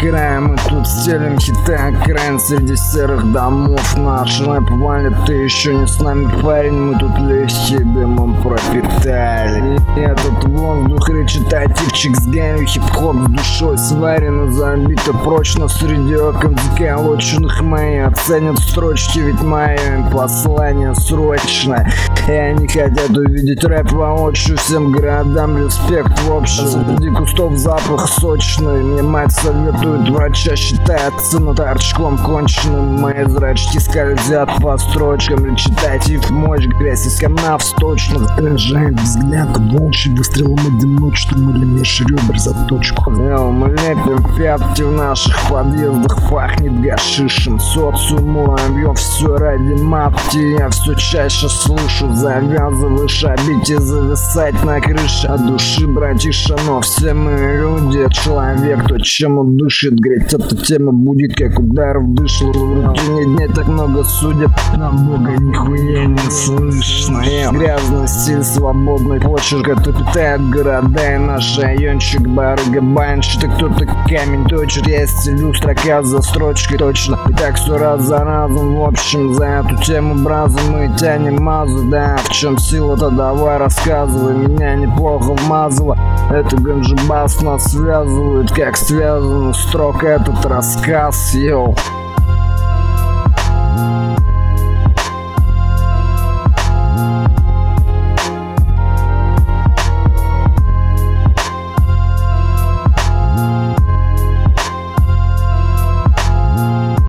края. Мы тут стелим хиты окраин среди серых домов. Наш рэп валит, ты еще не с нами, парень. Мы тут легкие дымом пропитали. И этот воздух речитативчик с гэнью, хип-хоп с душой сварено, забито прочно среди окон заколоченных. Мои оценят строчки, ведь мое им послание срочно. И они хотят увидеть рэп воочию. Всем городам респект в общем. Среди кустов запах сочный. Мне мать советует врача, считается над торчком конченым. Мои зрачки скользят по строчкам. Речитатив, мощь, грязь из канав сточных. Отражает взгляд волчий выстрелом одиночным или меж ребер заточку. Мы лепим пятки в наших подъездах, пахнет гашишем. Социуму бьем все ради матки. Я все чаще слышу: завязывай шабить и зависать на крыше. От души, братиша, но все мы люди. Человек, то чем дышит, греть эта тема будет как удар в дыш. В рутине дней так много судеб, нам Бога нихуя не слышно. Грязный стиль, свободный почерк, это питает города и наш райончик. Барыга банщик, кто-то камень точит. Я стелю строка за строчкой точно. И так все раз за разом. В общем, за эту тему бразу мы тянем мазу. Да, в чем сила-то, давай рассказывай. Меня неплохо вмазало. Это ганджибас нас связывает, как связан строк этот рассказ. Йоу.